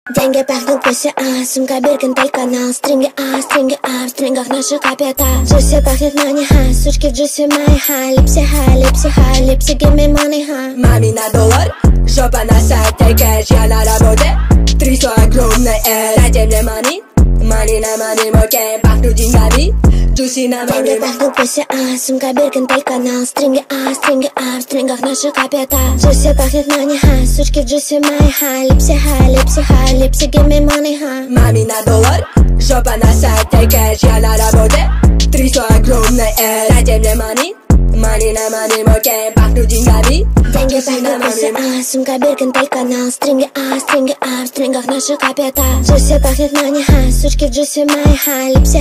Деньги пахнут пусть, сумка Биркин, канал. Стринги, в стрингах наши капитал. Джуси пахнет мани, сучки в джуси мои, липси, липси, give me money, Мами на доллар, жопа на сайте, кэш, я на работе. Трясу огромное, дайте мне money. Money на money, мокей, пахнут деньгами. Джуси на мами. Деньги пахнут пусть, сумка Биркин, канал. Стринги, в стрингах наши капитал. Джуси пахнет мани, сучки в джуси мои, липси, give me money, Мами на доллар, жопа на сайте, кэш, я на работе. Трясу огромное, дайте мне money. Money на money, мокей, пахнут деньгами. Деньги пахнут пусть, сумка Биркин, канал. Стринги, в стрингах наши капитал. Джуси пахнет мани, сучки в джуси мои, липси,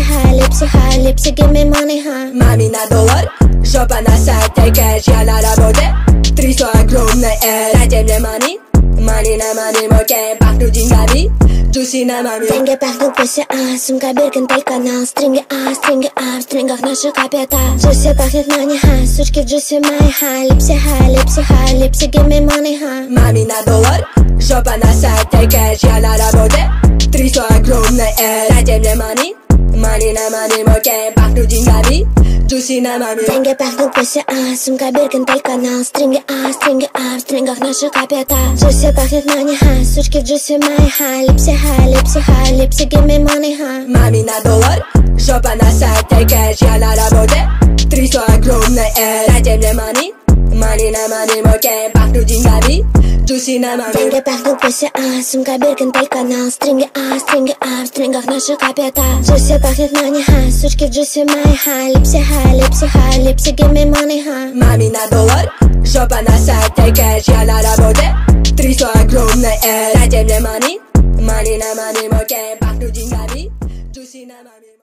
give me money, Мами на доллар, жопа на сайте, кэш, я на работе. Трясу огромное, дайте мне money. Money на money, мокей, пахнут деньгами. Джуси на мами. Деньги пахнут пусть, сумка Биркин, канал. Стринги, в стрингах наши капитал. Джуси пахнет мани, сучки в джуси мои, липси, give me money, Мами на доллар, жопа на сайте, кэш, я на работе. Трясу огромное, дайте мне money. Money на money, мокей, пахнут деньгами. Джуси на мами. Деньги пахнут пусть, сумка Биркин, канал. Стринги, в стрингах наши капитал. Джуси пахнет мани, сучки в джуси мои, липси, give me money, Мами на доллар, жопа на сайте, кэш, я на работе. Трясу огромное, дайте мне money. Money на money, мокей, пахнут деньгами. Джуси на мами. Деньги пахнут пусть, сумка Биркин, канал. Стринги, в стрингах наши капитал. Джуси пахнет мани, сучки в джуси мои, липси, give me money, Мами на доллар, жопа на сайте, кэш, я на работе. Трясу огромное, дайте мне money. Money на money, мокей, пахнут деньгами. Джуси на мами.